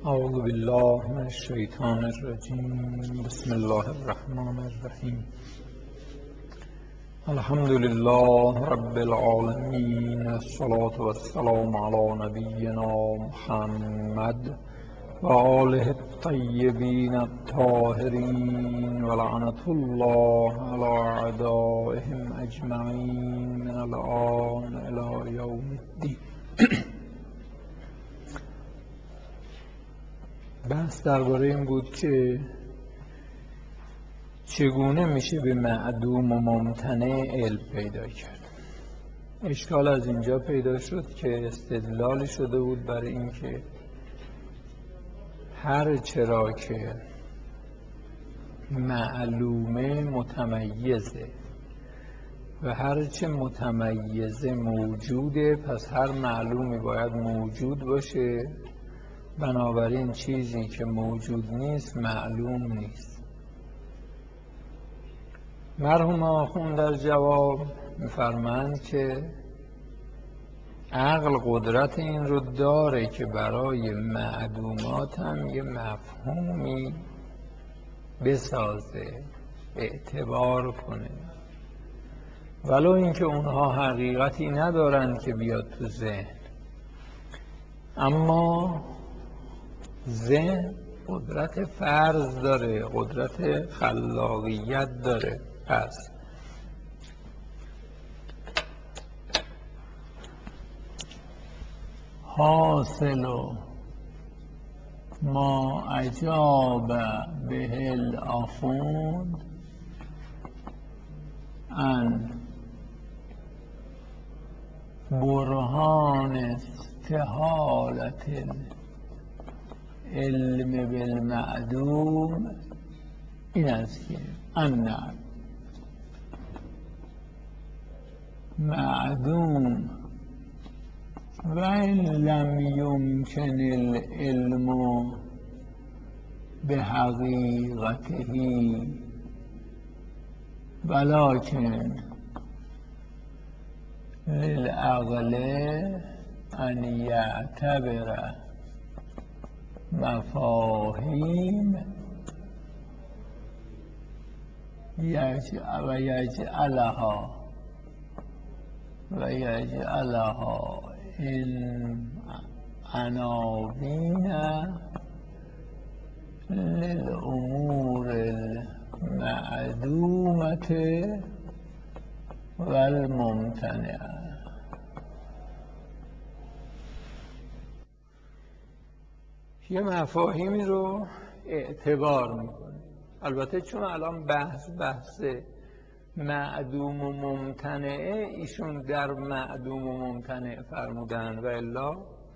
اعوذ بالله من الشیطان الرجیم. بسم الله الرحمن الرحیم. الحمد لله رب العالمین، الصلاة والسلام علی نبینا محمد و آله الطیبین الطاهرین و لعنة الله علی اعدائهم اجمعین من الآن الی یوم الدین. بحث درباره این بود که چگونه میشه به معدوم و ممتنع علم پیدا کرد. اشکال از اینجا پیدا شد که استدلالی شده بود برای اینکه هر چرا که معلومه متمیزه و هر چه متمیزه موجوده، پس هر معلومی باید موجود باشه، بنابراین چیزی که موجود نیست معلوم نیست. مرحوم آخوند در جواب می‌فرمایند که عقل قدرت این رو داره که برای معدومات هم یه مفهومی بسازه، اعتبار کنه، ولو اینکه اونها حقیقتی ندارن که بیاد تو ذهن، اما ذهن قدرت فرض داره، قدرت خلاقیت داره. پس حاصل ما اجاب به الاخوند ان برهان استحالت علم بالمعدوم این است که ان معدوم و این لم یمکن العلم به حقیقته ولکن للعقل ان یعتبر مفاهیم و یجعلها این عناوین للامور المعدومة و الممتنعة. یه مفاهیمی رو اعتبار میکنه. البته چون الان بحث معدوم و ممتنعه، ایشون در معدوم و ممتنع فرمودن و الا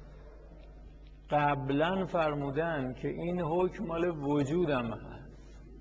قبلا فرمودن که این حکم مال وجودم هست.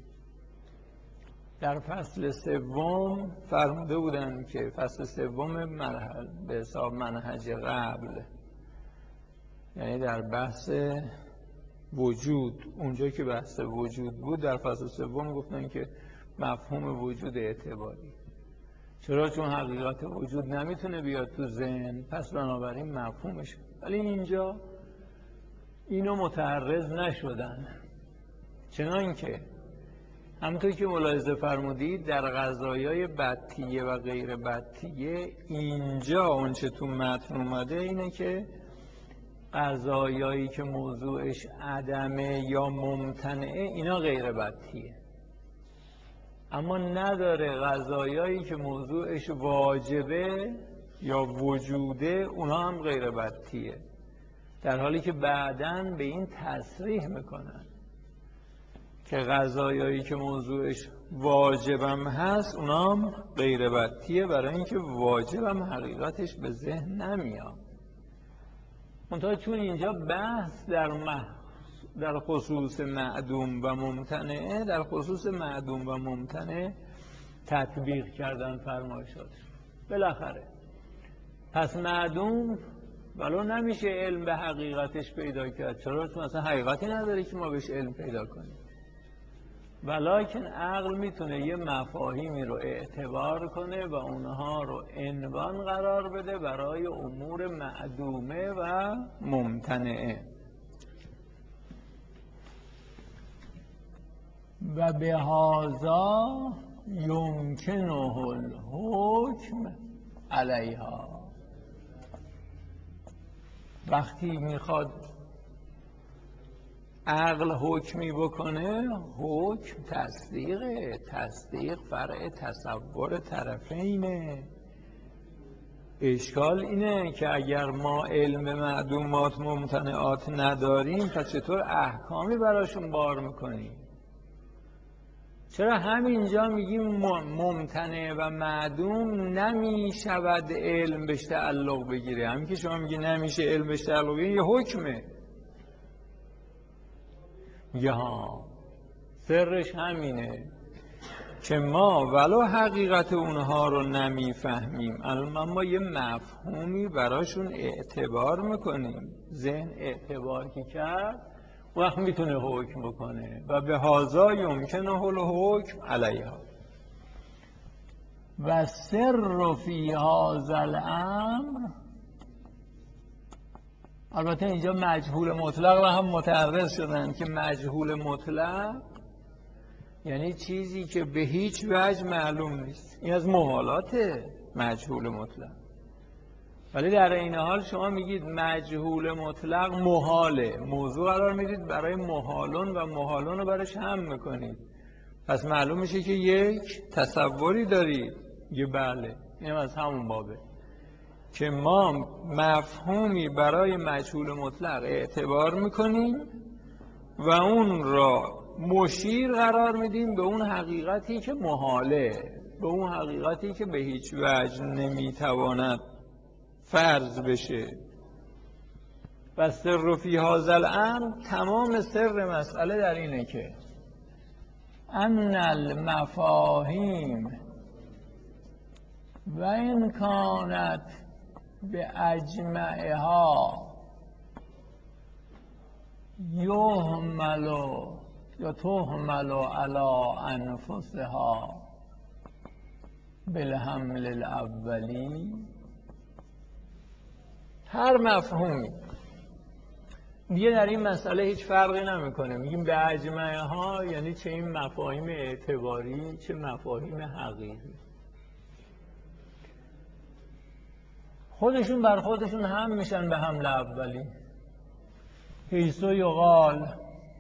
در فصل سوم فرموده بودن که فصل سوم مرحله به حساب منهج قبل، یعنی در بحث وجود، اونجا که بحث وجود بود در فصل سوم گفتن که مفهوم وجود اعتباری. چرا؟ چون حقیقت وجود نمیتونه بیاد تو ذهن، پس بنابراین مفهومش. ولی اینجا اینو متعرض نشدن، چنانکه همونطور که ملاحظه فرمودید در قضایای بطیه و غیر بطیه، اینجا اونچه تو متن اومده اینه که قضایایی که موضوعش عدمه یا ممتنعه اینا غیر بطیه، اما نداره قضایایی که موضوعش واجبه یا وجوده اونا هم غیر بطیه، در حالی که بعداً به این تصریح میکنن که قضایایی که موضوعش واجبم هست اونا هم غیر بطیه، برای اینکه واجبم حقیقتش به ذهن نمیاد. منتها چون اینجا بحث در خصوص معدوم و ممتنعه، در خصوص معدوم و ممتنع تطبیق کردن فرمایشات بالاخره. پس معدوم ولو نمیشه علم به حقیقتش پیدا کرد، چرا؟ چون اصلا حقیقتی نداره که ما بهش علم پیدا کنیم، ولیکن عقل میتونه یه مفاهیمی رو اعتبار کنه و اونها رو عنوان قرار بده برای امور معدومه و ممتنعه. و به هذا یمکنه الحکم علیها. وقتی میخواد عقل حکمی بکنه، حکم تصدیقه، تصدیق فرع تصور طرفینه. اشکال اینه که اگر ما علم معدومات ممتنعات نداریم پس چطور احکامی براشون بار میکنیم؟ چرا همینجا میگیم ممتنع و معدوم نمیشود علم بهش تعلق بگیره؟ همین که شما میگی نمیشه علم بهش تعلق بگیره یه حکمه. میگه ها سرش همینه که ما ولو حقیقت اونها رو نمیفهمیم اما ما یه مفهومی براشون اعتبار میکنیم. ذهن اعتبار که کرد وقت میتونه حکم بکنه. و به هذا یمکنه الحکم علیها. و سر فی هذا الامر، البته اینجا مجهول مطلق و هم متعرض شدن که مجهول مطلق یعنی چیزی که به هیچ وجه معلوم نیست. این از محالات مجهول مطلق. ولی در این حال شما میگید مجهول مطلق محاله، موضوع قرار میدید برای محالون و محالون رو برش هم میکنید. پس معلوم میشه که یک تصوری دارید. یه بله، این از همون بابه که ما مفهومی برای مجهول مطلق اعتبار میکنیم و اون را مشیر قرار میدیم به اون حقیقتی که محاله، به اون حقیقتی که به هیچ وجه نمیتواند فرض بشه. و سر فی هذا الامر، تمام سر مسئله در اینه که ان المفاهیم و این کانت به اجمعها یهملو یا تهملو علی انفسها بالحمل الاولی. هر مفهومی دیگه در این مسئله هیچ فرقی نمیکنه. میگیم به اجمعها یعنی چه این مفاهیم اعتباری چه مفاهیم حقیقی، خودشون بر خودشون هم میشن به حمل اولی. حیث یقال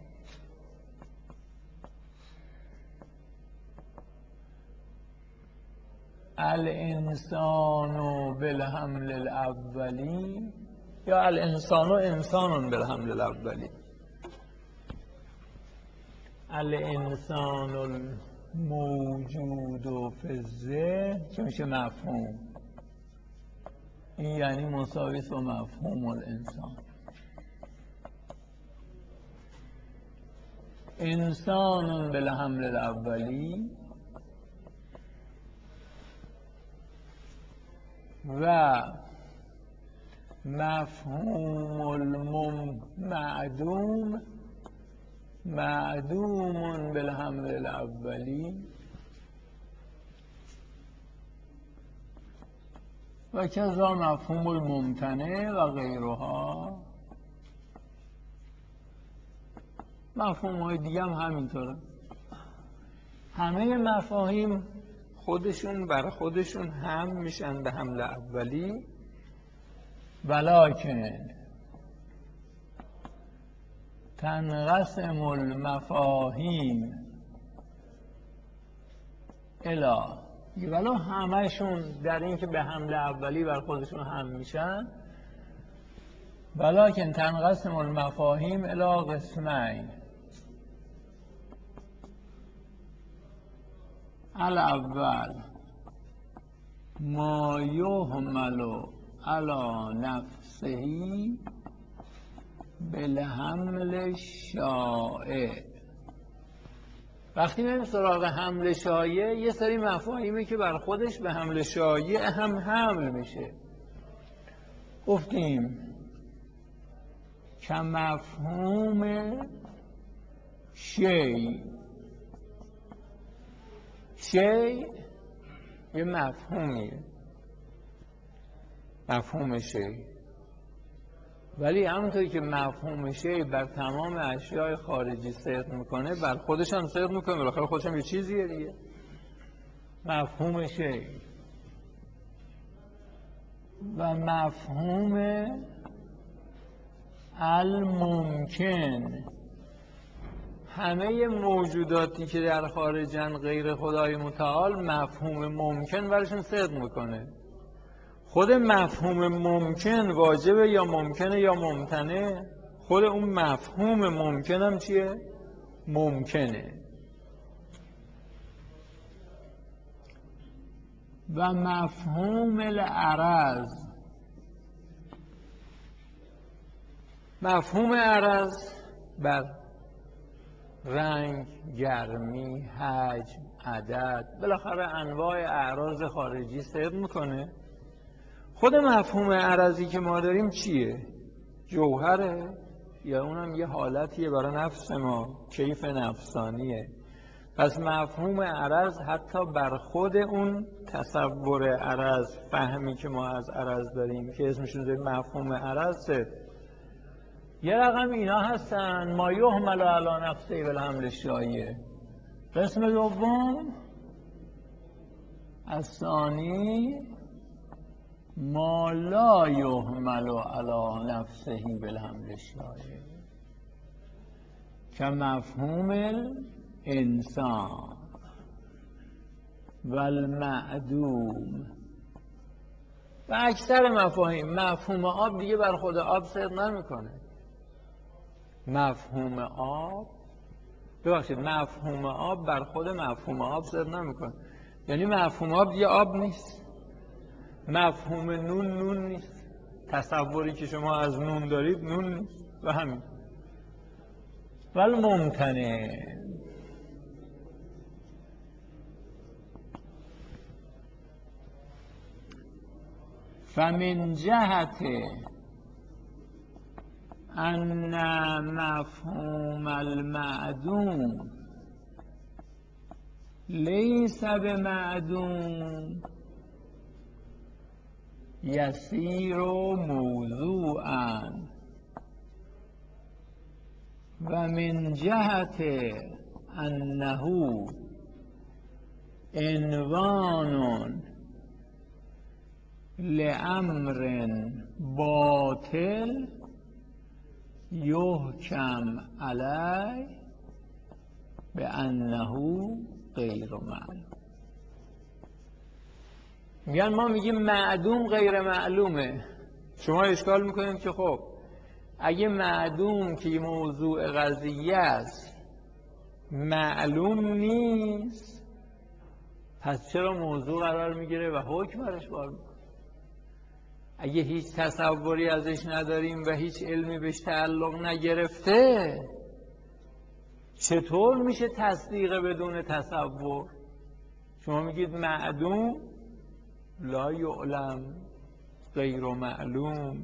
الانسان بالحمل الاولی یا الانسان انسان بالحمل الاولی. الانسان الموجود فی الذهن که میشه مفهوم، این یعنی مساوی با مفهوم الانسان. انسان بالحمل الاولی و مفهوم المعدوم معدوم بالحمل الاولی و کذا مفهوم الممتنع و غیرها. مفهوم های دیگه هم همینطوره. همه مفاهیم خودشون بر خودشون هم میشن به حمل اولی، ولکن تنقسم المفاهیم الی، ولو همشون در این که به حمل اولی بر خودشون هم میشن، ولکن تنقسم المفاهیم الی قسمین. الاول ما یحمل علی نفسه بالحمل شایع. وقتی میریم سراغ حمل شایع، یه سری مفاهیمی که بر خودش به حمل شایع هم حمل میشه. گفتیم که مفهوم شیء، شیء یه مفهومیه، مفهوم شیء، ولی همونطوری که مفهوم شی بر تمام اشیاء خارجی صدق میکنه، بر خودش هم صدق میکنه، بالاخره خودش هم یه چیزیه دیگه. مفهوم شی و مفهوم الممکن، همه موجوداتی که در خارجن غیر خدای متعال مفهوم ممکن برشون صدق میکنه. خود مفهوم ممکن واجبه یا ممکنه یا ممتنع؟ خود اون مفهوم ممکن هم چیه؟ ممکنه. و مفهوم العرض، مفهوم عرض بر رنگ، گرمی، حجم، عدد، بالاخره انواع اعراض خارجی صدق میکنه. خود مفهوم عرضی که ما داریم چیه؟ جوهره یا اونم یه حالتیه برای نفس ما، کیف نفسانیه. پس مفهوم عرض حتی بر خود اون تصور عرض، فهمی که ما از عرض داریم که اسمشون داریم مفهوم عرض، یه رقم اینا هستن ما یحمل علی نفسه بالحمل الشایع. قسم دوم الثانی ما لا یحمل علی نفسه بالحمل الشایع که مفهوم الانسان و المعدوم. و اکثر مفهوم آب دیگه بر خود آب صدق نمیکنه. مفهوم آب بر خود مفهوم آب صدق نمیکنه. یعنی مفهوم آب دیگه آب نیست، مفهوم نون نیست، تصوری که شما از نون دارید نون نیست. و همین ولی ممکنه. فمن جهت ان مفهوم المعدوم لیس بمعدوم یسیر موضوعا و من جهت انه عنوان لامر باطل یحکم علیه بانه غیر معلوم. میگن ما میگیم معدوم غیر معلومه. شما اشکال میکنید که خب اگه معدوم که موضوع قضیه است معلوم نیست، پس چرا موضوع قرار میگیره و حکم برش بار میکنه؟ اگه هیچ تصوری ازش نداریم و هیچ علمی بهش تعلق نگرفته، چطور میشه تصدیق بدون تصور؟ شما میگید معدوم لا یعلم غیر معلوم.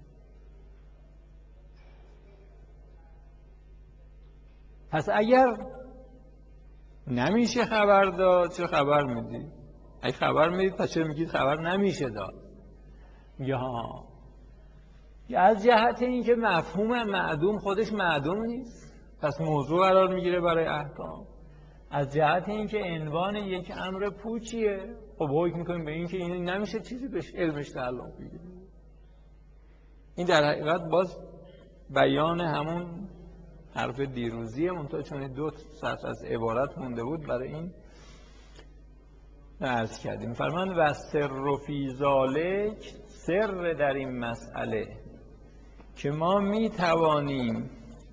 پس اگر نمیشه خبر داد چه خبر میدید؟ اگه خبر میدید پس چرا میگید خبر نمیشه داد؟ یا از جهت اینکه مفهوم معدوم خودش معدوم نیست پس موضوع قرار میگیره برای احکام. از جهت اینکه عنوان یک امر پوچیه، خب حکم میکنیم به اینکه این نمیشه چیزی بهش علمش تعلق بگیره. این در حقیقت باز بیان همون حرف دیروزیه، منتها چون 2 سطر از عبارت مونده بود برای این عرض کردیم. فرمان و سر فی ذالک، سر در این مسئله که ما می توانیم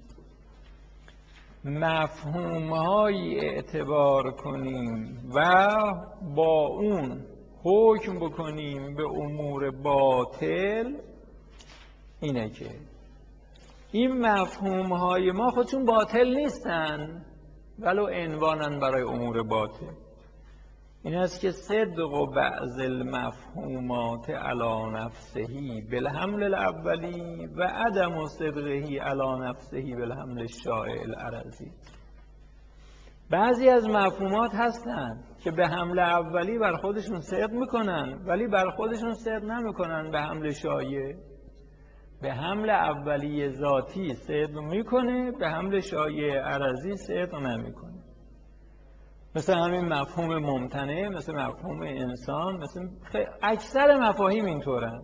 مفهوم‌هایی اعتبار کنیم و با اون حکم بکنیم به امور باطل، اینه که این مفهوم‌های ما خودشون باطل نیستن ولو عنوانن برای امور باطل. این است که صدق بعض المفهومات علی نفسه بالحمل الاولی و عدم صدقه علی نفسه بالحمل الشائع العرضی. بعضی از مفهومات هستن که به حمل اولی بر خودشون صدق میکنن ولی بر خودشون صدق نمیکنن به حمل شایع. به حمل اولی ذاتی صدق میکنه، به حمل شایع عرضی صدق نمیکنه. مثل همین مفهوم ممتنع، مثل مفهوم انسان، مثل اکثر مفاهیم اینطورن.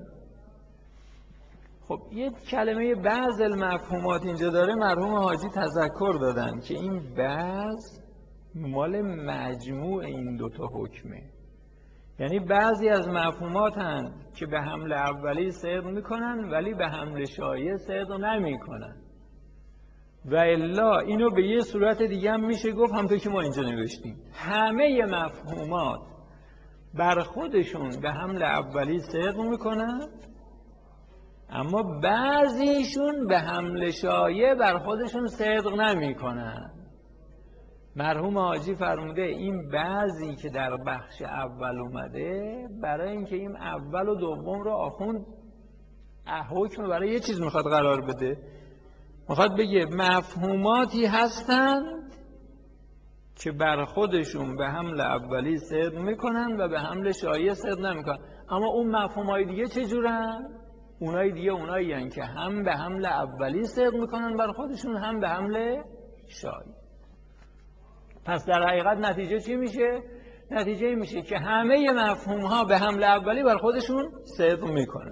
خب یه کلمه بعض المفهومات اینجا داره، مرحوم حاجی تذکر دادن که این بعض مال مجموع این دوتا حکمه. یعنی بعضی از مفهومات هن که به حمل اولی صدق میکنن ولی به حمل شایع صدق نمیکنن. و الا اینو به یه صورت دیگه هم میشه گفت، همونطور که ما اینجا نوشتیم، همه مفهومات بر خودشون به حمل اولی صدق میکنن، اما بعضیشون به حمل شایع بر خودشون صدق نمیکنن. مرحوم حاجی فرموده این بعضی که در بخش اول اومده، برای اینکه این اول و دوم رو آخوند حکم برای یه چیز میخواد قرار بده، میخواد بگه مفهوماتی هستند که بر خودشون به حمل اولی صدق میکنن و به حمل شایع صدق نمیکنن. اما اون مفهومای دیگه چجورن؟ اونای دیگه اونایی هستند که هم به حمل اولی صدق میکنن بر خودشون، هم به حمل شایع. پس در حقیقت نتیجه چی میشه؟ نتیجه میشه که همه مفهوم ها به حمل اولی بر خودشون صدق میکنن.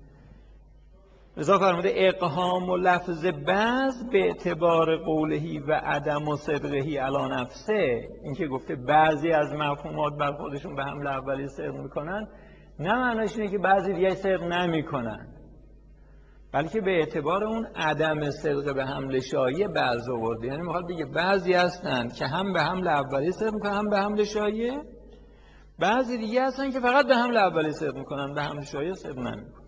لذا فرموده اقهام و لفظ بعض به اعتبار قولهی و عدم و صدقهی علی نفسه، این که گفته بعضی از مفهومات بر خودشون به حمل اولی صدق میکنن، نه معناش اینه که بعضی دیگه صدق نمیکنن، بلکه به اعتبار اون عدم صدق به حمل شایع بعض آورده. یعنی میخواد بگه بعضی هستند که هم به حمل اولی صدق میکنن هم به حمل شایع، بعضی دیگه هستن که فقط به حمل اولی صدق میکنن، به حمل شایع صدق نمیکنن.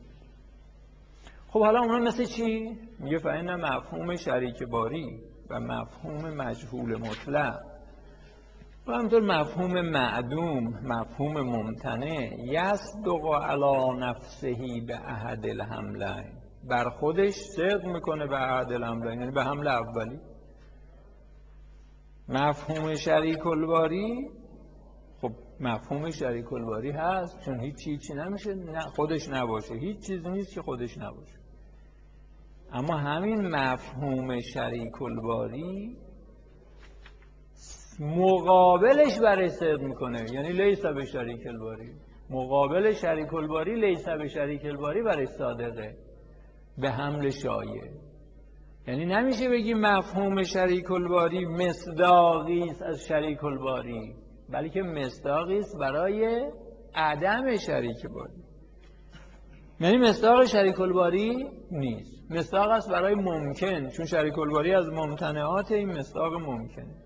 خب حالا اونا مثل چی؟ میگه فإن مفهوم شریک باری و مفهوم مجهول مطلق و همطور مفهوم معدوم، مفهوم ممتنع، یصدق علی نفسه به احد الحملین، بر خودش صدق میکنه به احد الحملین، یعنی به حمل اولی. مفهوم شریک الباری، خب مفهوم شریک الباری هست، چون هیچی نمیشه خودش نباشه، هیچ چیزی نیست که خودش نباشه. اما همین مفهوم شریک الباری مقابلش برای صدق میکنه، یعنی لیس به شریک الباری، مقابل شریک الباری لیس به شریک الباری برای صادقه به حمل شایع. یعنی نمیشه بگی مفهوم شریک الباری مصداقی است از شریک الباری، بلکه مصداقی است برای عدم شریک الباری. یعنی مصداق شریک الباری نیست، مصداق است برای ممکن، چون شریک الباری از ممتنعات، این مصداق ممکنه.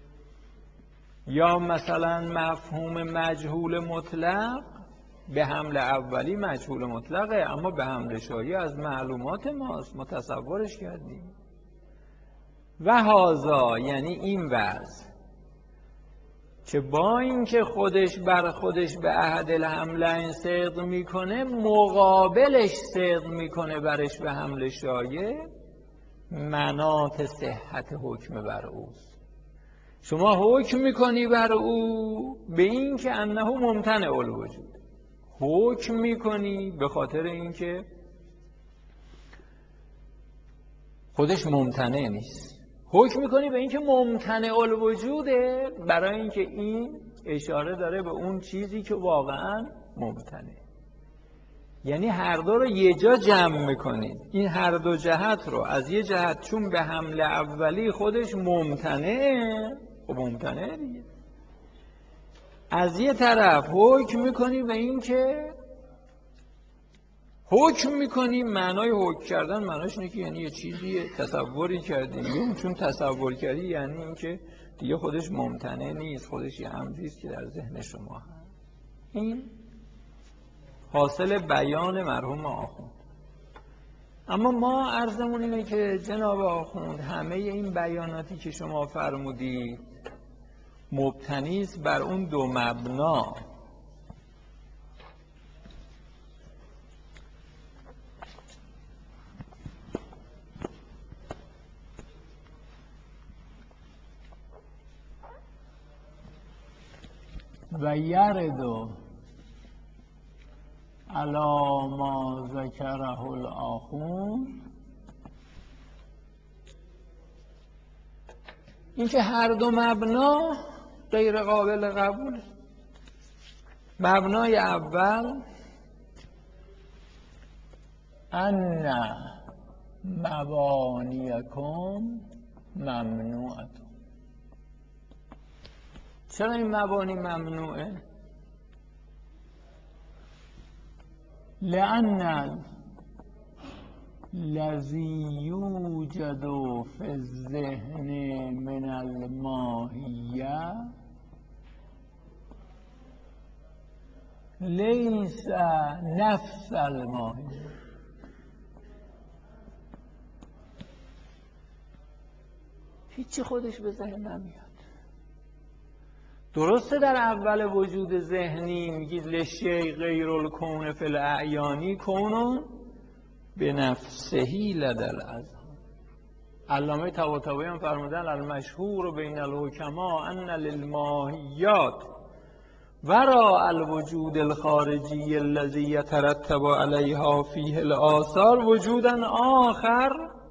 یا مثلا مفهوم مجهول مطلق، به حمل اولی مجهول مطلقه اما به حمل شایع از معلومات ماست، ما تصورش کردیم. و هذا، یعنی این وضع که با اینکه خودش بر خودش به احد الحملین صدق میکنه، مقابلش صدق میکنه برش به حمل شایع، مناط صحت حکم بر اوست. شما حکم میکنی بر او به این که انه ممتنع الوجود، حکم میکنی به خاطر اینکه خودش ممتنع نیست، حکم میکنی به اینکه ممتنع الوجوده، برای اینکه این اشاره داره به اون چیزی که واقعا ممتنع. یعنی هر دو رو یه جا جمع میکنید، این هر دو جهت رو، از یه جهت چون به حمل اولی خودش ممتنعه، خب ممتنعه دیگه، از یه طرف حکم میکنی به این که حکم میکنی، معنای حکم کردن معناش اینه که یعنی یه چیزی تصوری کردی، چون تصور کردی یعنی این که دیگه خودش ممتنع نیست، خودش یه امری است که در ذهن شما هست. این حاصل بیان مرحوم آخوند. اما ما عرضمون اینه که جناب آخوند همه این بیاناتی که شما فرمودید مبتنی است بر اون دو مبنا. و یرد علی ما ذکره الآخوند، این که هر دو مبنا غیر قابل قبول. مبنای اول ان مبانیکم ممنوعه. چرا این مبانی ممنوعه؟ لأن الذی یوجد فی الذهن من الماهیه لیس نفس الماهیه. هیچی خودش به ذهن نمیاد. درسته در اول وجود ذهنی میگید لشیء غیر الکون فی الاعیانی کون به نفسهی لدى الاذهان. علامه طباطبایی هم فرمودن المشهور بین الحکما ان للماهیات وراء الوجود الخارجی الذی یترتب علیها فیه الاثار وجودا آخر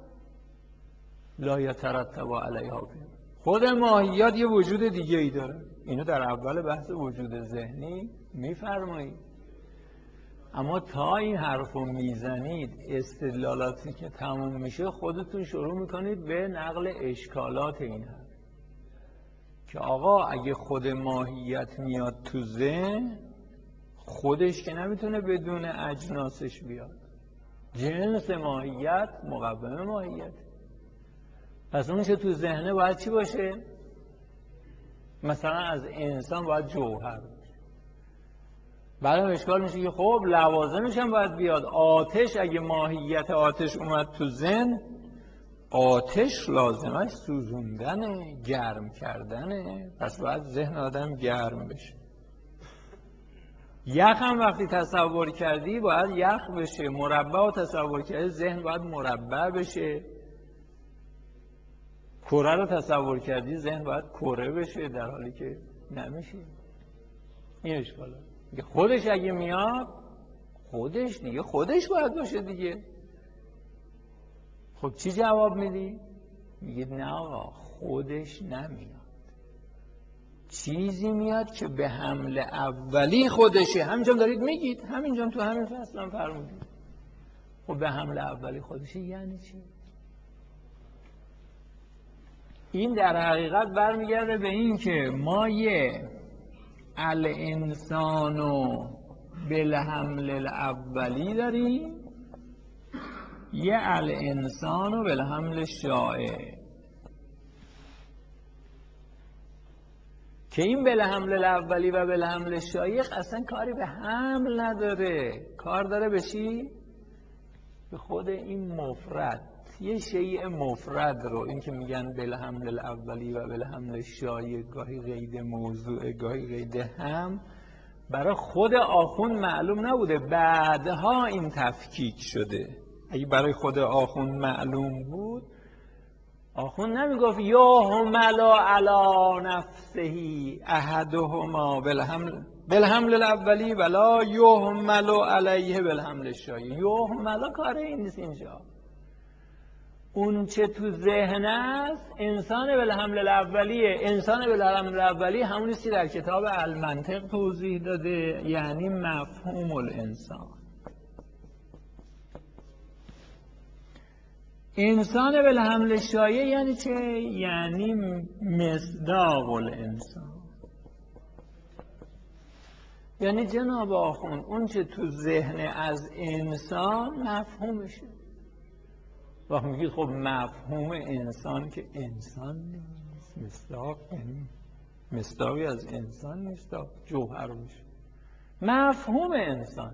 لا یترتب علیها فیه. خود ماهیات یه وجود دیگه ای داره. اینو در اول بحث وجود ذهنی میفرمایید. اما تا این حرفو میزنید استدلالاتی که تموم میشه خودتون شروع میکنید به نقل اشکالات این حرف که آقا اگه خود ماهیت میاد تو ذهن خودش که نمیتونه بدون اجناسش بیاد. جنس ماهیت مقوم ماهیت. پس اون که تو ذهنه باید چی باشه؟ مثلا از انسان باید جوهر باشه. بعدم اشکال میشه که خب لوازمش هم باید بیاد. آتش اگه ماهیت آتش اومد تو ذهن، آتش لازمش سوزوندنه، گرم کردنه. پس باید ذهن آدم گرم بشه. یخ هم وقتی تصور کردی باید یخ بشه. مربع رو تصور کردی ذهن باید مربع بشه. کره رو تصور کردی ذهن باید کره بشه، در حالی که نمیشه. این اشکاله. خودش اگه میاد خودش دیگه خودش باید باشه دیگه. خب چی جواب میدی؟ میگید نه آقا خودش نمیاد. چیزی میاد که به حمل اولی خودشه. همینجا دارید میگید، همینجا تو همین فصل هم فرمودید. خب به حمل اولی خودشه یعنی چی؟ این در حقیقت برمیگرده به این که ما یه الانسانو بالحمل الاولی داریم، یه الانسانو بالحمل شایع. که این بالحمل الاولی و بالحمل شایع اصلا کاری به حمل نداره. کار داره به چی؟ به خود این مفرد. یه شیء مفرد رو، این که میگن بالحمل الاولی و بالحمل شایع، گاهی قید موضوع گاهی قید هم، برای خود آخوند معلوم نبوده، بعدها این تفکیک شده. اگه برای خود آخوند معلوم بود آخوند نمیگفت یا هملا علی نفسهی احدهما بالحمل الاولی ولا یهمل علیه بالحمل الشایع. یهمل کار این نیست. اینجا اون چه تو ذهن است انسان بالحمل الاولیه. انسان بالحمل الاولی همونی که در کتاب المنطق توضیح داده، یعنی مفهوم الانسان. انسان بالحمل شایع یعنی چه؟ یعنی مصداق الانسان. یعنی جناب آخوند اون چه تو ذهن از انسان مفهومشه. وقت میگید خب مفهوم انسان که انسان نیست، مصداق یعنی مصداقی از انسان نیست، جوهر میشه مفهوم انسان.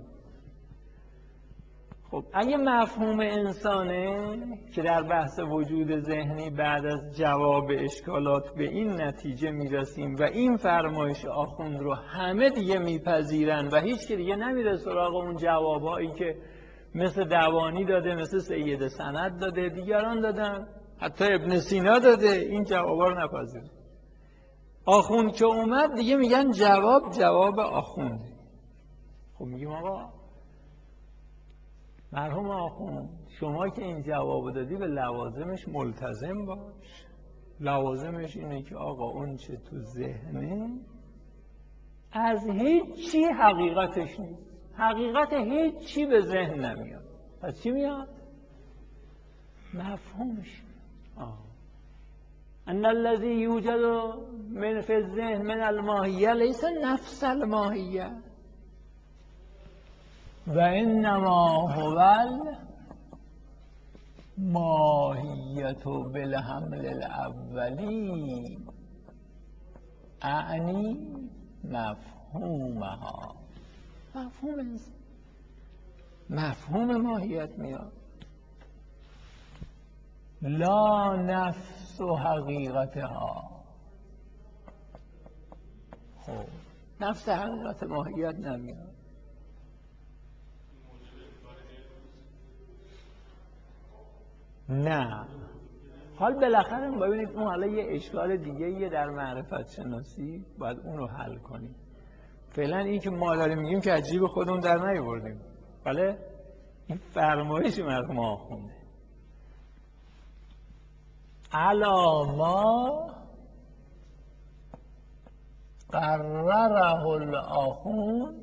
خب اگه مفهوم انسانه که در بحث وجود ذهنی بعد از جواب اشکالات به این نتیجه میرسیم و این فرمایش آخوند رو همه دیگه میپذیرن و هیچ که دیگه نمیره سراغ اون جوابایی که مثل دوانی داده، مثل سید سند داده، دیگران دادن، حتی ابن سینا داده، این جوابا رو نپذیرن. آخوند که اومد دیگه میگن جواب آخوند. خب میگیم آقا مرحوم آخوند شما که این جواب دادی به لوازمش ملتزم باش. لوازمش اینه که آقا اون چه تو ذهنه از هیچی حقیقتش نیست. حقیقت هیچی به ذهن نمیاد. پس چی میاد؟ مفهومش. ان الذي یوجد من فی الذهن من الماهیه لیس نفس الماهیه و انما هو الماهیه بالحمل الاولی اعنی مفهومها. مفهوم ماهیت میاد، لا نفس و حقیقتها. خب نفس حقیقت ماهیت نمیاد. نه حال بالاخره ببینید اون حالا یه اشکال دیگه یه در معرفت شناسی باید اون رو حل کنیم. فعلا این که ما داریم میگیم که عجیب خودمون در نیاوردیم. بله این فرمایش مرحوم آخونده علاما قرره الآخوند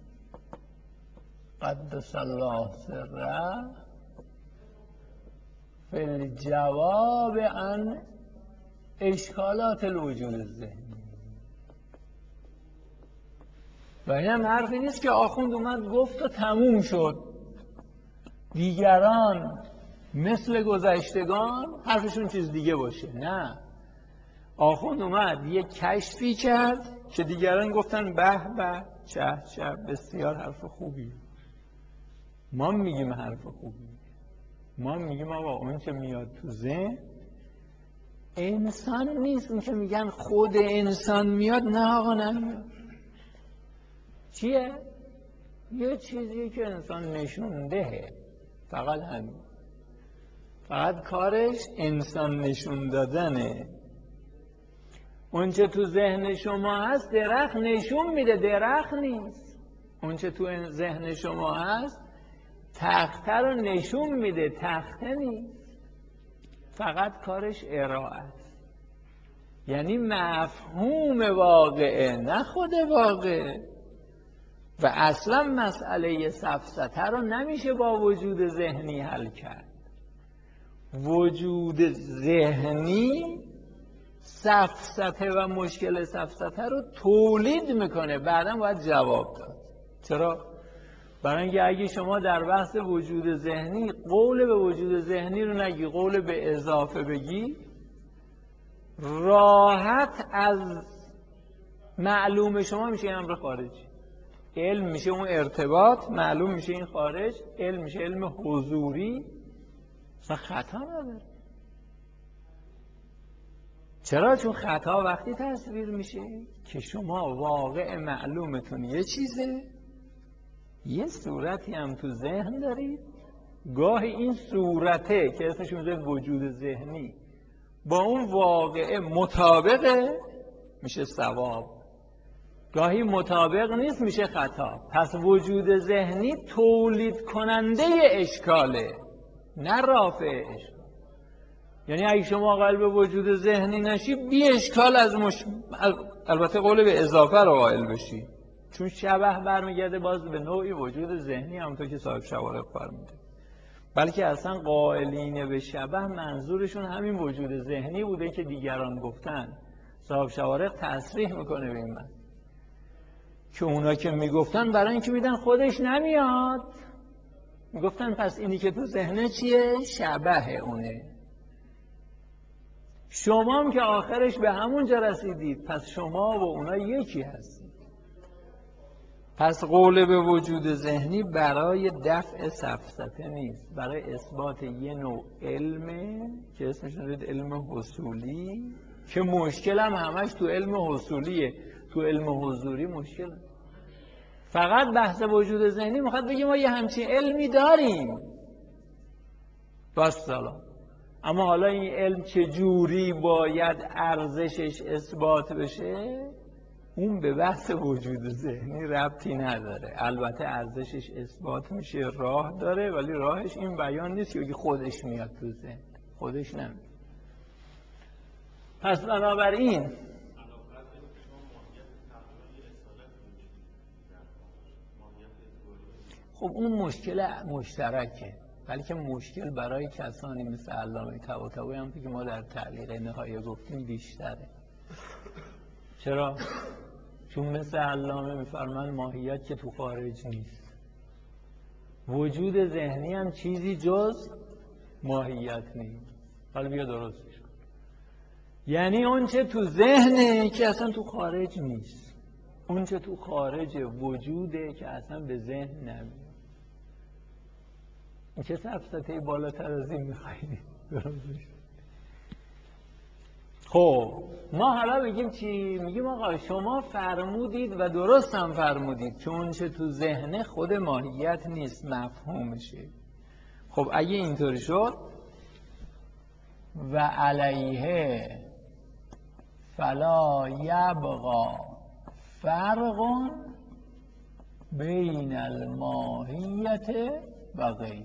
قدس الله سره فی الجواب عن اشکالات الوجود الذهنی. و این هم حرفی نیست که آخوند اومد گفت و تموم شد، دیگران مثل گذشتگان حرفشون چیز دیگه باشه. نه، آخوند اومد یک کشفی کرد که دیگران گفتن به به چه چه بسیار حرف خوبی. ما میگیم حرف خوبی، ما میگیم آقا اون که میاد تو ذهن انسان نیست. این که میگن خود انسان میاد، نه آقا نمیاد. چیه؟ یه چیزی که انسان نشون دهه، فقط همین. فقط کارش انسان نشون دادنه. اون چه تو ذهن شما هست درخت نشون میده، درخت نیست. اون چه تو ذهن شما هست تخته رو نشون میده، تخته نیست. فقط کارش ارائه، یعنی مفهوم واقعه نه خود واقعه. و اصلا مسئله سفسطه رو نمیشه با وجود ذهنی حل کرد. وجود ذهنی سفسطه و مشکل سفسطه رو تولید میکنه، بعدم باید جواب داد. چرا؟ برای اینکه اگه شما در بحث وجود ذهنی قول به وجود ذهنی رو نگی، قول به اضافه بگی، راحت از معلوم شما میشه امر خارجی. علم میشه اون ارتباط، معلوم میشه این خارج، علم میشه علم حضوری، اصلا خطا نداره. چرا؟ چون خطا وقتی تصویر میشه که شما واقع معلومتون یه چیزه، یه صورتی هم تو ذهن دارید، گاهی این صورته که اسمش میشه وجود ذهنی با اون واقعه مطابقه، میشه صواب. گاهی مطابق نیست، میشه خطا. پس وجود ذهنی تولید کننده اشکاله، نه رافع اشکال. یعنی اگه شما قائل به وجود ذهنی نشی، بی اشکال از البته قول به اضافه رو قائل بشی، چون شبه برمیگرده باز به نوعی وجود ذهنی، همونطور که صاحب شوارق فرموده. بلکه اصلا قائلین به شبه منظورشون همین وجود ذهنی بوده که دیگران گفتن. صاحب شوارق تصریح میکنه به این من که اونا که میگفتن برای اینکه میدن خودش نمیاد، میگفتن پس اینی که تو ذهنه چیه؟ شبه اونه. شما هم که آخرش به همون جا رسیدید، پس شما و اونا یکی هستید. پس قول به وجود ذهنی برای دفع سفسطه نیست، برای اثبات یه نوع علمه که اسمش دارید علم حصولی، که مشکل هم همش تو علم حصولیه. تو علم حضوری مشکل. فقط بحث وجود ذهنی میخواد بگیم ما یه همچین علمی داریم، بس سلام. اما حالا این علم چه جوری باید ارزشش اثبات بشه، اون به بحث وجود ذهنی ربطی نداره. البته ارزشش اثبات میشه، راه داره، ولی راهش این بیان نیست که خودش میاد تو ذهن، خودش نمیاد. پس بنابراین خب اون مشکل مشترکه، بلکه مشکل برای کسانی مثل علامه طباطبایی هم که ما در تعلیق نهایی گفتیم بیشتره. چرا؟ چون مثل علامه میفرمان ماهیت که تو خارج نیست، وجود ذهنی هم چیزی جز ماهیت نیست. حالا بیا درستش کن. یعنی اون چه تو ذهنه که اصلا تو خارج نیست، اون چه تو خارج وجوده که اصلا به ذهن نمیاد. این چه سفسطه‌ای بالاتر از این میخوایی؟ خب ما حالا میگیم چی؟ میگیم آقا شما فرمودید و درست هم فرمودید، چون چه تو ذهنه خود ماهیت نیست، مفهومشه. خب اگه اینطوری شد و علیه فلا یبقا فرق بین الماهیت و غیره،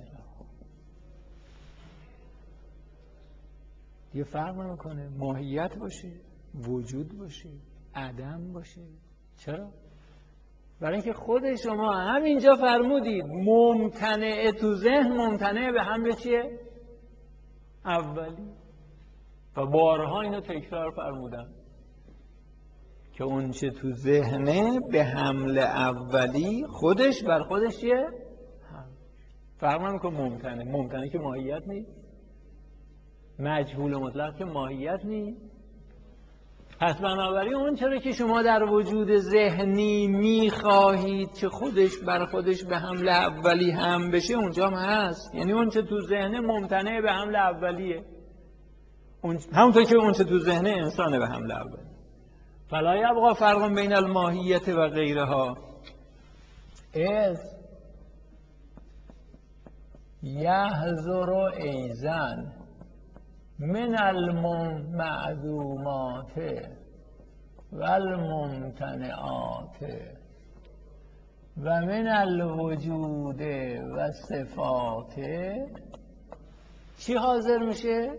یه فرق نمیکنه ماهیت باشه، وجود باشه، عدم باشه. چرا؟ برای اینکه خود شما همینجا فرمودید ممتنع تو ذهن ممتنع به حمل چیه؟ اولی. و بارها اینو تکرار فرمودم که اون چه تو ذهنه به حمل اولی خودش بر خودش چیه؟ فرق نمیکنه ممتنع که ماهیت نیست، مجهول مطلق که ماهیت نیست. پس بنابراین اون چرا که شما در وجود ذهنی میخواهید که خودش بر خودش به حمل اولی هم بشه، اونجا هم هست. یعنی اون چه تو ذهنه ممتنع به حمل اولیه، همونطور که اون چه تو ذهنه انسانه به حمل اولی. فلا یبقا فرق بین الماهیت و غیرها از یحضر ایزن من المعدومات و الممتنعات و من الوجود و صفات. چی حاضر میشه؟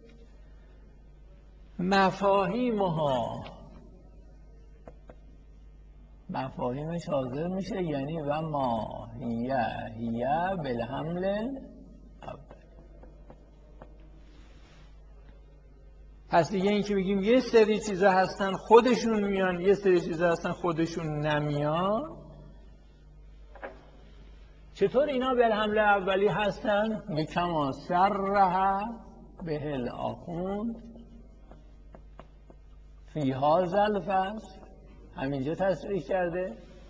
مفاهیمش حاضر میشه. یعنی و ما هی بالحمل اول. پس دیگه این که بگیم یه سری چیزا هستن خودشون میان، یه سری چیزا هستن خودشون نمیان، چطور اینا بالحمل اولی هستن؟ میگه کما صرح به الاخوند فی هذا الفصل، همینجا تصریح کرده.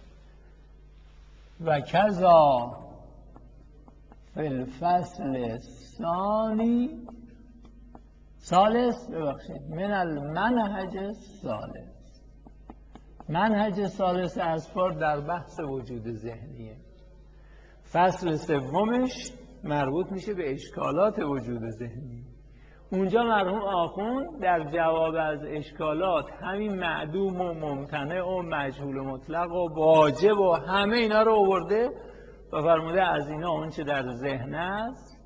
و کذا فی الفصل الثانی من المنهج الثالث. منهج ثالث اذکار در بحث وجود ذهنیه. فصل سومش مربوط میشه به اشکالات وجود ذهنی. اونجا مرحوم آخوند در جواب از اشکالات همین معدوم و ممتنع و مجهول و مطلق و واجب و همه اینا رو آورده و فرموده از اینا اون چه در ذهن است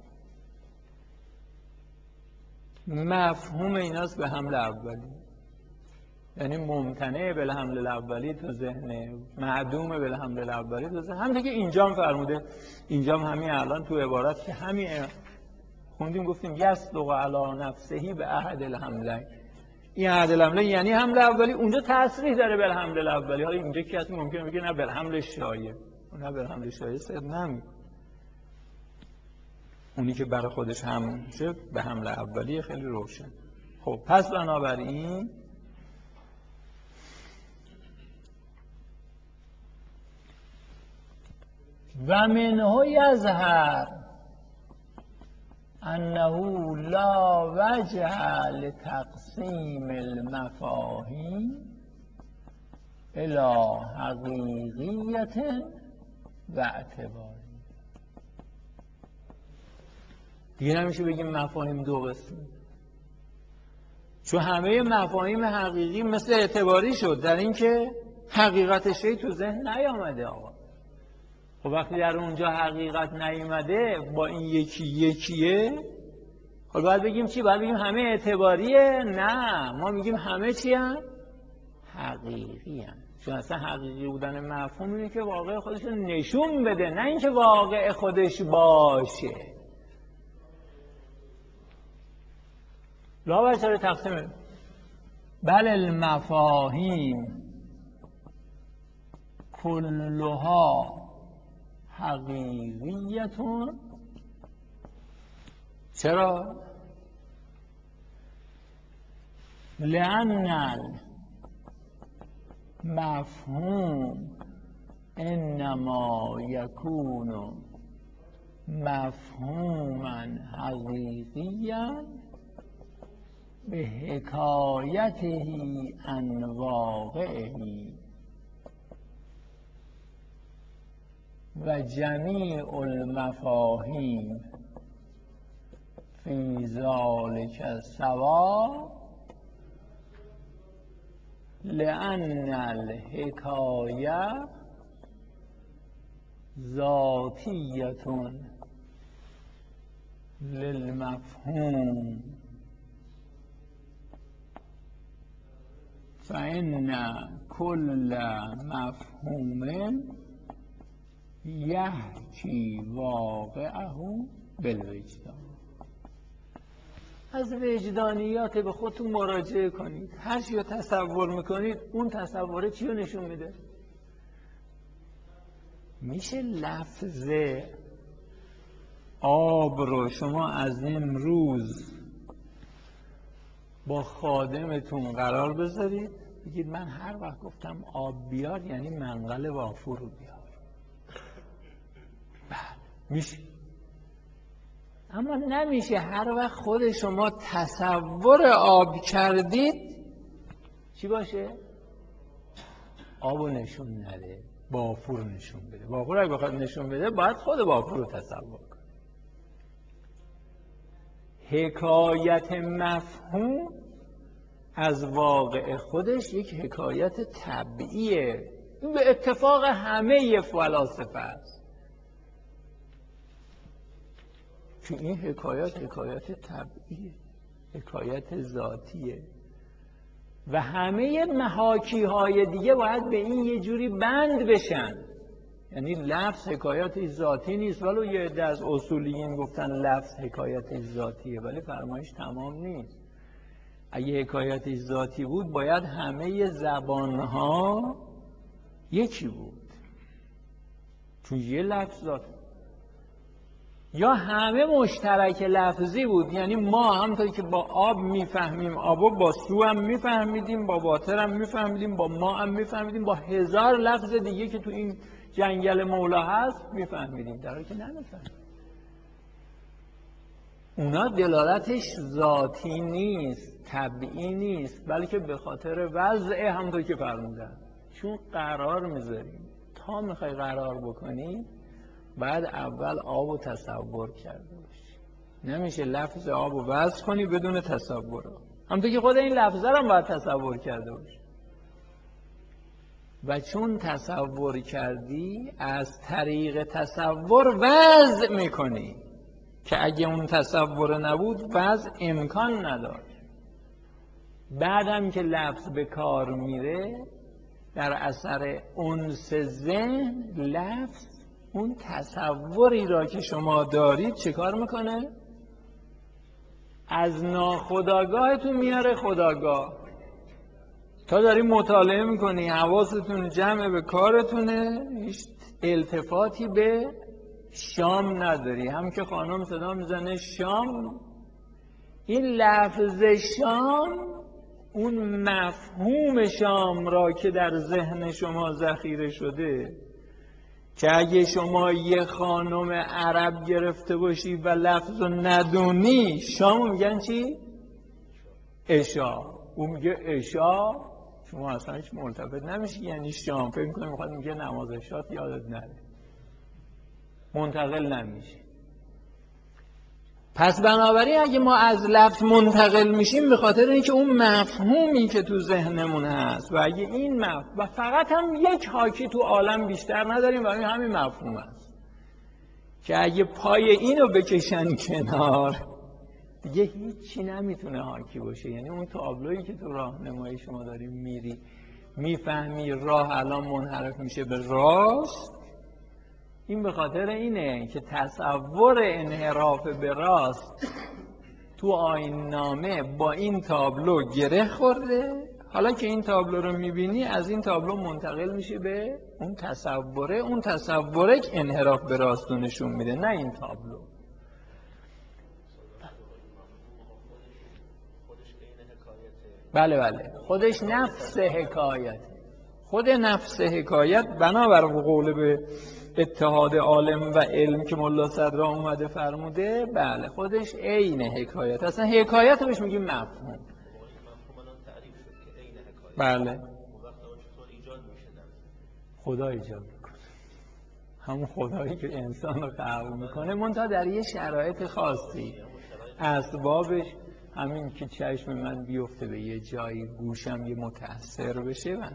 مفهوم ایناست به حمل اولی. یعنی ممتنع به حمل الاولی تو ذهنه، معدوم به حمل الاولی تو ذهن. همین که اینجا هم فرموده، اینجا هم همین الان تو عبارت که همین خوندیم گفتیم یصدق علی نفسه به احد الحملین. این احد الحملین یعنی حمل اولی، اونجا تصریح داره به حمل الاولی. حالا اینجا کسی ممکنه بگه نه به حمل شایع، نه به حمل شایع صدق نمیکنه. اونی که برای خودش هم میشه به حمل اولی خیلی روشن. خب پس بنابراین و منه یظهر انه لا وجه لتقسیم المفاهیم الى حقیقیت و اعتبار. دیگه نمیشه بگیم مفاهیم دو قسم، چون همه مفاهیم حقیقی مثل اعتباری شد در این که حقیقت شی تو ذهن نیامده آقا. خب وقتی در اونجا حقیقت نیامده با این یکیه، خب باید بگیم چی؟ باید بگیم همه اعتباریه؟ نه، ما میگیم همه چی هم؟ حقیقی هم. چون اصلا حقیقی بودن مفهوم اینه که واقع خودش رو نشون بده، نه اینکه واقع خودش باشه. لا بچه تقسیم بل المفاهیم کلها حقیقیتون. چرا؟ لأن المفهوم انما یکون مفهوما حقیقیا به حکایته عن واقعه و جمیع المفاهیم فی ذلک سوا لأن الحکایه ذاتیه للمفهوم فإن كل مفهوم یحکی واقعه بالوجدان. از وجدانیات به خودتون مراجعه کنید. هر چی رو تصور میکنید اون تصوره چی رو نشون میده؟ میشه لفظ آب رو شما از امروز با خادمتون قرار بذارید بگید من هر وقت گفتم آب بیار یعنی منقل وافور رو بیار. بله میشه. اما نمیشه هر وقت خود شما تصور آب کردید چی باشه؟ آبو نشون نده، وافور نشون بده. وافور اگه بخواد نشون بده باید خود وافور رو تصور کنه. حکایت مفهوم از واقع خودش یک حکایت طبیعیه. این به اتفاق همه فلاسفه است که این حکایت طبیعیه، حکایت ذاتیه و همه محاکی های دیگه باید به این یه جوری بند بشن. یعنی لفظ حکایت ذاتی نیست، ولو یه عده از اصولیین گفتن لفظ حکایت ذاتیه، ولی فرمایش تمام نیست. اگه حکایت ذاتی بود باید همه زبانها یکی بود، چون یه لفظ ذات. یا همه مشترک لفظی بود، یعنی ما همونطور که با آب میفهمیم آبو با سو هم میفهمیدیم، با واتر هم میفهمیدیم، با ما هم میفهمیدیم، با هزار لفظ دیگه که تو این جنگل مولا هست میفهمیدیم، در حالی که نمیفهمیم. اونا دلالتش ذاتی نیست، طبیعی نیست، بلکه به خاطر وضع همونطور که فرمودن. چون قرار میذاریم، تا میخوای قرار بکنی بعد اول آبو تصور کرده باشی. نمیشه لفظ آبو وضع کنی بدون تصور. همونطور که خود این لفظه رو باید تصور کرده باشی. و چون تصور کردی از طریق تصور وضع میکنی که اگه اون تصور نبود وضع امکان نداشت. بعدم که لفظ به کار میره در اثر انس ذهن، لفظ اون تصوری را که شما دارید چه کار میکنه؟ از ناخودآگاهتون میاره خودآگاه. تا داری مطالعه میکنی حواستون جمع به کارتونه، هیچ التفاتی به شام نداری. هم که خانم صدا میزنه شام، این لفظ شام اون مفهوم شام را که در ذهن شما ذخیره شده، که اگه شما یه خانم عرب گرفته باشی و لفظ رو ندونی، شام میگن چی؟ عشا. اون میگه عشا، شما اصلا هیچ ملتفت نمیشی یعنی شام. فکر میکنی میخواد میگه نماز عشات یادت نره، منتقل نمیشی. پس بنابراین اگه ما از لفظ منتقل میشیم به خاطر اینکه اون مفهومی که تو ذهنمون هست و اگه این مفهوم و فقط هم یک حاکی تو عالم بیشتر نداریم و همین مفهوم هست که اگه پای اینو بکشن کنار دیگه هیچی نمیتونه حاکی باشه. یعنی اون تابلویی که تو راهنمایی شما داریم میری میفهمی راه الان منحرف میشه به راست، این به خاطر اینه که تصور انحراف به راست تو آیین‌نامه با این تابلو گره خورده. حالا که این تابلو رو میبینی از این تابلو منتقل میشه به اون تصوره که انحراف به راست رو نشون میده، نه این تابلو. بله خودش نفس حکایت، خود نفس حکایت بنابر قول به اتحاد عالم و علم که ملا صدرا اومده فرموده، بله خودش عین حکایت. اصلا حکایت بهش میگیم مفهوم. بله خدا ایجاد میکنه، همون خدایی که انسان رو خلق میکنه، منتها در یه شرایط خاصی. اسبابش همین که چشم من بیفته به یه جایی، گوشم یه متأثر بشه و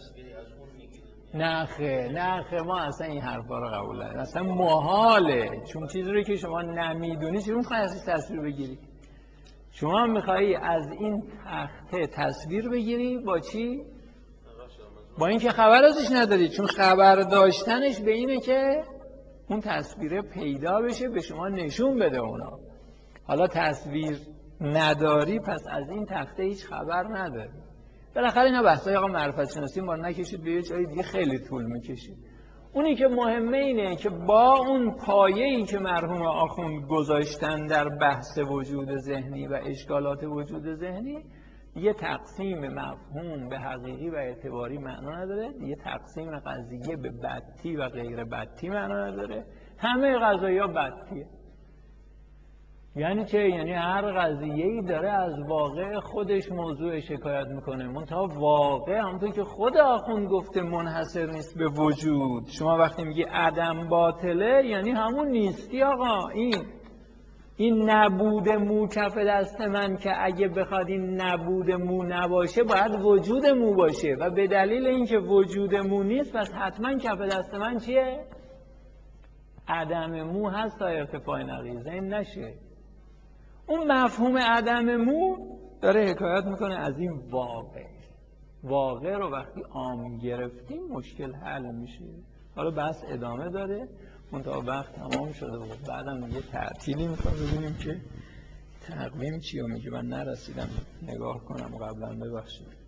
نه ما اصلا این حرفا رو قبول نداریم، اصلا محاله. چون چیزی رو که شما نمیدونی چون میخوای ازش تصویر بگیری؟ شما میخوایی از این تخته تصویر بگیری با چی؟ با اینکه خبر ازش نداری، چون خبر داشتنش به اینه که اون تصویره پیدا بشه به شما نشون بده اونا. حالا تصویر نداری پس از این تخته هیچ خبر نداری. بالاخره اینا بحثای آقا معرفت شناسی ما نکشید به یه جای دیگه خیلی طول میکشید. اونی که مهمه اینه که با اون پایه‌ای که مرحوم آخوند گذاشتن در بحث وجود ذهنی و اشکالات وجود ذهنی، یه تقسیم مفهوم به حقیقی و اعتباری معنا نداره، یه تقسیم قضیه به بدتی و غیر بدتی معنا نداره. همه قضایا بدتیه. یعنی چه؟ یعنی هر قضیه‌ای داره از واقع خودش موضوع شکایت میکنه، منتها واقع همونطور که خود آخوند گفته منحصر نیست به وجود. شما وقتی میگی عدم باطله یعنی همون نیستی. آقا این نبود مو کف دست من که اگه بخواد این نبود مو نباشه باید وجود مو باشه و به دلیل اینکه وجود مو نیست پس حتما کف دست من چیه؟ عدم مو هست تا ارتفاع نقیض این نشه. اون مفهوم عدم مو داره حکایت میکنه از این واقع رو وقتی عام گرفتیم مشکل حل میشه. حالا بحث ادامه داره، منتها وقت تمام شده و بعدم یه تعطیلی میخوام ببینیم که تقویم چی رو میگه. من نرسیدم نگاه کنم قبلا، ببخشید.